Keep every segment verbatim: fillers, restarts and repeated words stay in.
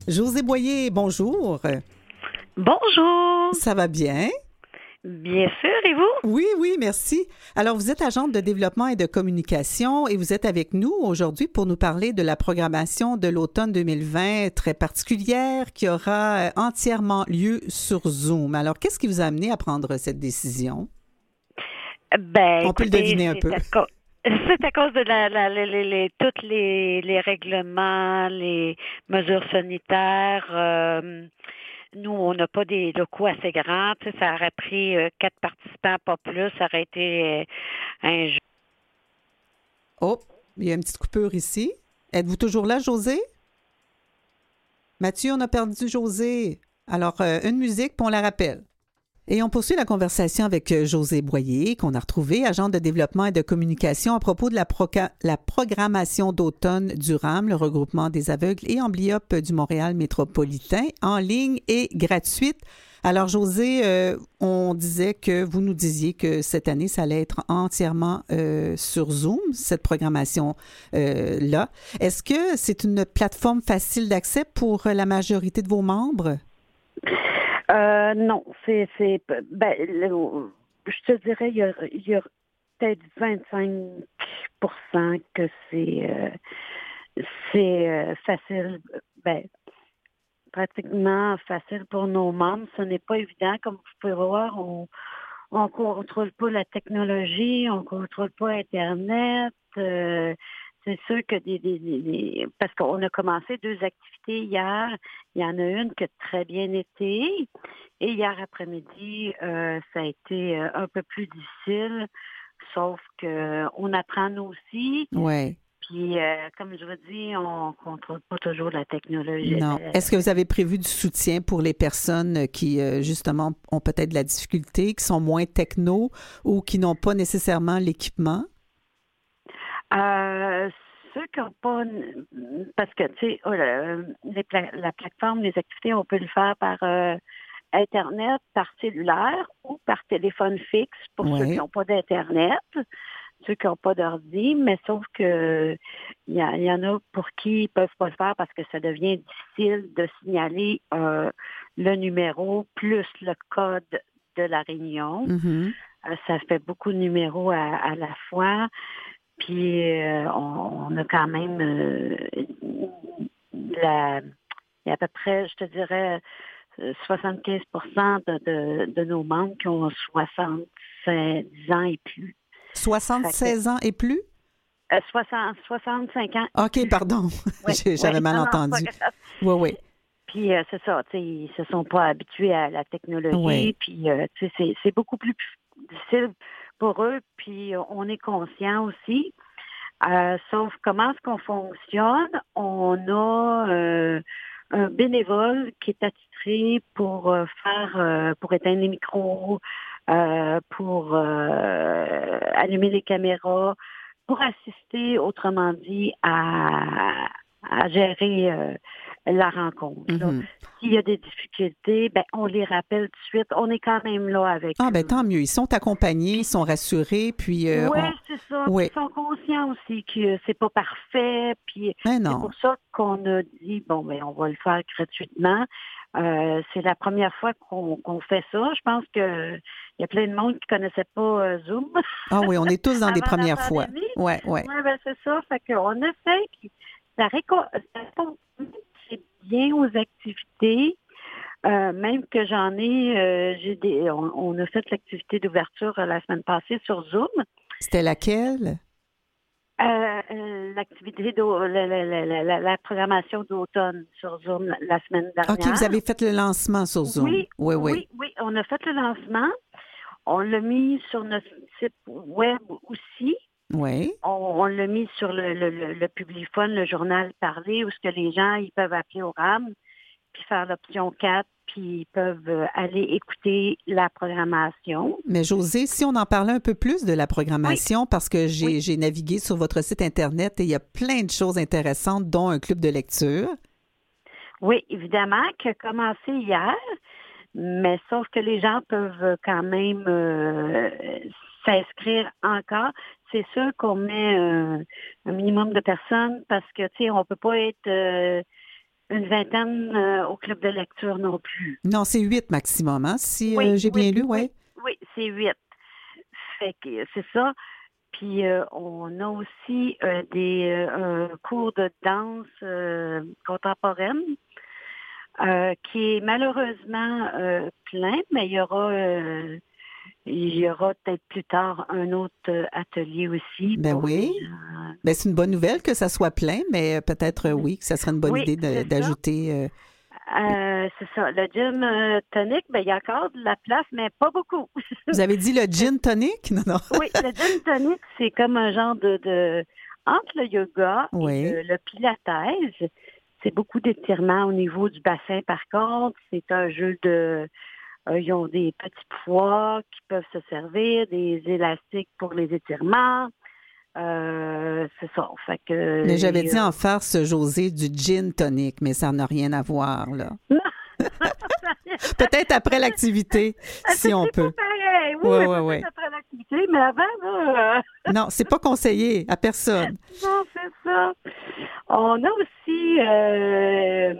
José Boyer, bonjour. Bonjour. Ça va bien? Bien sûr, et vous? Oui, oui, merci. Alors, vous êtes agente de développement et de communication et vous êtes avec nous aujourd'hui pour nous parler de la programmation de l'automne deux mille vingt très particulière qui aura euh, entièrement lieu sur Zoom. Alors, qu'est-ce qui vous a amené à prendre cette décision? Ben, On peut le écoutez, deviner un c'est peu. à cause, c'est à cause de la, la, les, les, les- toutes les, les règlements, les mesures sanitaires. Euh, nous, on n'a pas des locaux assez grands. Tu sais, ça aurait pris euh, quatre participants, pas plus. Ça aurait été euh, un jeu. Oh, il y a une petite coupure ici. Êtes-vous toujours là, José? Mathieu, on a perdu José. Alors, euh, une musique, puis on la rappelle. Et on poursuit la conversation avec euh, José Boyer, qu'on a retrouvé, agent de développement et de communication, à propos de la, proca- la programmation d'automne du RAM, le regroupement des aveugles et amblyopes du Montréal métropolitain, en ligne et gratuite. Alors, José, euh, on disait que vous nous disiez que cette année, ça allait être entièrement euh, sur Zoom, cette programmation-là. Est-ce que c'est une plateforme facile d'accès pour la majorité de vos membres? Euh, non, c'est, c'est, ben, le- je te dirais, il y a, il y a peut-être vingt-cinq pour cent que c'est, euh, c'est euh, facile, ben, pratiquement facile pour nos membres. Ce n'est pas évident, comme vous pouvez voir, on on contrôle pas la technologie, on contrôle pas Internet. Euh, c'est sûr que des, des, des- des- parce qu'on a commencé deux activités hier. Il y en a une qui a très bien été. Et hier après-midi, euh, ça a été euh, un peu plus difficile. Sauf que on apprend nous aussi. Oui. Puis, euh, comme je vous dis, on contrôle pas toujours la technologie. Non. la- Est-ce que vous avez prévu du soutien pour les personnes qui, euh, justement, ont peut-être de la difficulté, qui sont moins techno ou qui n'ont pas nécessairement l'équipement? Euh, ceux qui n'ont pas, parce que, tu sais, oh, le- les pla- la plateforme, les activités, on peut le faire par euh, Internet, par cellulaire ou par téléphone fixe pour ceux qui Oui. n'ont pas d'Internet, ceux qui n'ont pas d'ordi, mais sauf que il y, a- il y en a pour qui ils peuvent pas le faire parce que ça devient difficile de signaler euh, le numéro plus le code de la réunion. Mhm. Euh, ça fait beaucoup de numéros à, à la fois. Puis euh, on, on a quand même euh, la, il y a à peu près, je te dirais, euh, soixante-quinze pour cent de, de, de nos membres qui ont soixante-dix ans et plus. Fait que, soixante-seize ans et plus? euh, soixante, soixante-cinq ans et OK, plus. pardon. Oui, J'ai- oui, J'avais mal non, non, c'est pas entendu. grave. Oui, oui. Puis euh, c'est ça, tu sais, ils se sont pas habitués à la Oui. technologie, puis euh, tu sais, c'est, c'est beaucoup plus difficile pour eux, puis euh, on est conscient aussi. Euh, sauf comment est-ce qu'on fonctionne? On a euh, un bénévole qui est attitré pour euh, faire, euh, pour éteindre les micros, euh, pour euh, allumer les caméras, pour assister, autrement dit, à, à gérer euh, la rencontre. Là. Mhm. S'il y a des difficultés, ben on les rappelle tout de suite. On est quand même là avec Ah, ben eux. tant mieux. Ils sont accompagnés, ils Puis sont rassurés, puis euh, oui, on... c'est ça. Puis Oui. ils sont conscients aussi que c'est pas parfait. Puis Mais c'est non. pour ça qu'on a dit bon ben on va le faire gratuitement. Euh, c'est la première fois qu'on qu'on fait ça. Je pense que il y a plein de monde qui connaissait pas euh, Zoom Ah oui, on est tous dans des avant la premières fois. pandémie. Oui, oui. Oui, ben c'est ça. Fait qu'on essaie. Puis ça réco- ça répond c'est bien aux activités. Euh, même que j'en ai, euh, j'ai des, on, on a fait l'activité d'ouverture euh, la semaine passée sur Zoom. C'était laquelle? Euh, euh, l'activité d'au- la, la, la, la, la- la programmation d'automne sur Zoom la, la semaine OK, vous dernière. avez fait le lancement sur Zoom. Oui, Oui, oui. oui, oui, on a fait le lancement. On l'a mis sur notre site web aussi. Oui. On, on l'a mis sur le, le, le, le Publiphone, le journal parlé, où ce que les gens ils peuvent appeler au RAM, puis faire l'option quatre, puis ils peuvent euh, aller écouter la programmation. Mais José, si on en parlait un peu plus de la Oui, programmation, parce que j'ai oui, j'ai navigué sur votre site Internet et il y a plein de choses intéressantes, dont un club de lecture. oui, évidemment, qui a commencé hier. Mais sauf que les gens peuvent quand même euh, s'inscrire encore. C'est sûr qu'on met euh, un minimum de personnes parce que, tu sais, on peut pas être euh, une vingtaine euh, au club de lecture non plus. Non, c'est huit maximum, hein, si Oui, euh, j'ai bien oui, lu, ouais. oui. Oui, c'est huit. Fait que c'est ça. Puis euh, on a aussi euh, des euh, un cours de danse euh, contemporaine euh, qui est malheureusement euh, plein, mais il y aura euh, il y aura peut-être plus tard un autre euh, atelier aussi Ben pour les oui. gens. Ben, c'est une bonne nouvelle que ça soit plein, mais euh, peut-être euh, oui, que ça serait une bonne Oui, idée de- c'est ça. d'ajouter. euh, Euh, c'est ça. Le gym euh, tonic, ben, il y a encore de la place, mais pas beaucoup. Vous avez dit le gin tonic? Non, non. Oui, le gym tonic, c'est comme un genre de, de entre le yoga Oui. et le, le pilates. C'est beaucoup d'étirements au niveau du bassin, par contre. C'est un jeu de... euh, ils ont des petits poids qui peuvent se servir, des élastiques pour les étirements. Euh, c'est ça. Fait que... Mais j'avais il y dit a- en farce, José, du gin tonic, mais ça n'a rien à voir, là. Peut-être après l'activité, si on c'est pas peut. pareil. Oui, Ouais, mais ouais, peut-être ouais. après l'activité, mais avant, là... euh, Non, c'est pas conseillé à personne. Non, c'est ça. On a aussi euh,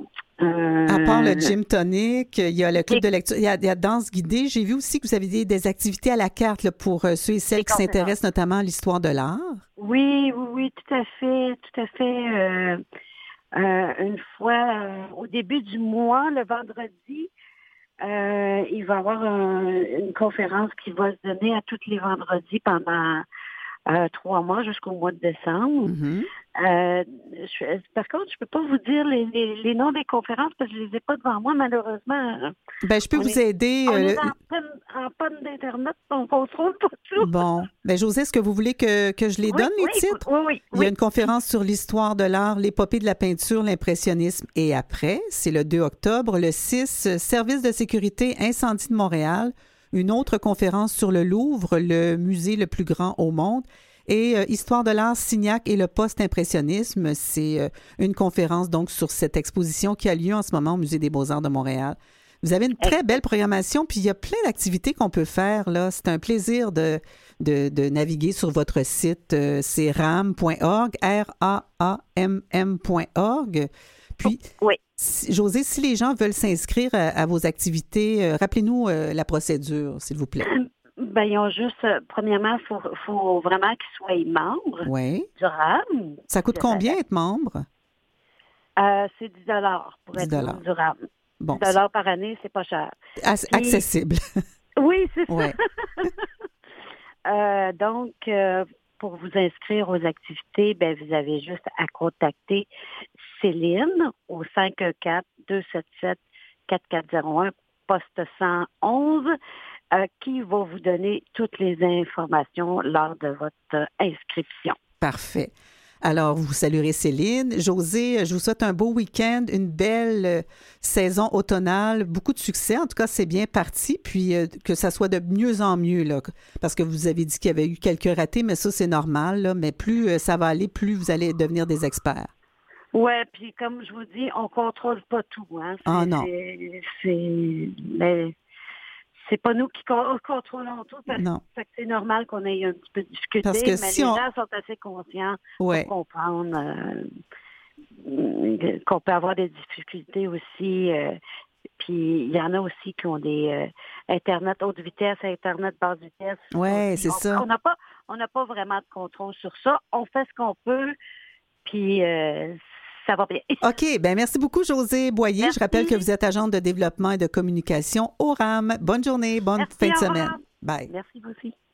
À part le euh, gym tonic, il y a le club des, de lecture, il y a, il y a danse guidée. J'ai vu aussi que vous avez des, des activités à la carte là, pour euh, ceux et celles des qui conférences. s'intéressent notamment à l'histoire de l'art. Oui, oui, oui, tout à fait, tout à fait. Euh, euh, une fois, euh, au début du mois, le vendredi, euh, il va y avoir un- une conférence qui va se donner à tous les vendredis pendant euh, trois mois jusqu'au mois de décembre. Mhm. Euh, je- par contre, je peux pas vous dire les, les, les noms des conférences parce que je les ai pas devant moi, malheureusement. Ben, je peux On vous est, aider. on euh, est le- en panne, en panne d'Internet, on contrôle pas tout. Bon. Ben, José, est-ce que vous voulez que, que je les Oui, donne, les oui, titres? oui, oui, Il y a oui. une conférence sur l'histoire de l'art, l'épopée de la peinture, l'impressionnisme et après. C'est le deux octobre. Le six, euh, service de sécurité incendie de Montréal. Une autre conférence sur le Louvre, le musée le plus grand au monde. Et euh, Histoire de l'art, Signac et le post-impressionnisme. C'est euh, une conférence donc sur cette exposition qui a lieu en ce moment au Musée des beaux-arts de Montréal. Vous avez une très belle programmation, puis il y a plein d'activités qu'on peut faire, là. C'est un plaisir de, de, de naviguer sur votre site. euh, c'est ram point org, R A A M M point org. Puis, Oui. si- José, si les gens veulent s'inscrire à, à vos activités, euh, rappelez-nous euh, la procédure, s'il vous plaît. Ben, ils ont juste, euh, premièrement, il faut, faut vraiment qu'ils soient membres Oui. du RAM. Ça coûte combien être membre? Euh, c'est dix dollars pour dix être dollars. membre du RAM. Bon, dix dollars par année, c'est pas cher. Ac- Puis- accessible. Oui, c'est Ouais. ça. Euh, donc, euh, pour vous inscrire aux activités, ben, vous avez juste à contacter Céline au cinq un quatre, deux sept sept, quatre quatre zéro un, poste cent onze, euh, qui va vous donner toutes les informations lors de votre euh, inscription. Parfait. Alors, vous saluerez Céline. José, je vous souhaite un beau week-end, une belle euh, saison automnale, beaucoup de succès. En tout cas, c'est bien parti, puis euh, que ça soit de mieux en mieux, là, parce que vous avez dit qu'il y avait eu quelques ratés, mais ça, c'est normal, là, mais plus euh, ça va aller, plus vous allez devenir des experts. Ouais, puis comme je vous dis, on contrôle pas tout, hein. C'est, Ah non. c'est, c'est, mais c'est pas nous qui con- contrôlons tout. Parce Non. fait que c'est normal qu'on ait un petit peu discuté, Parce que mais si les on- gens sont assez conscients Ouais. pour comprendre euh, qu'on peut avoir des difficultés aussi. euh, puis il y en a aussi qui ont des euh, Internet haute vitesse, Internet basse vitesse. Ouais, Aussi. c'est On- ça. On n'a pas, on n'a pas vraiment de contrôle sur ça. On fait ce qu'on peut, puis euh, ça va bien. OK. Ben merci beaucoup, José Boyer. Merci. Je rappelle que vous êtes agente de développement et de communication au RAM. Bonne journée, bonne Merci, fin de au revoir. semaine. Bye. Merci vous aussi.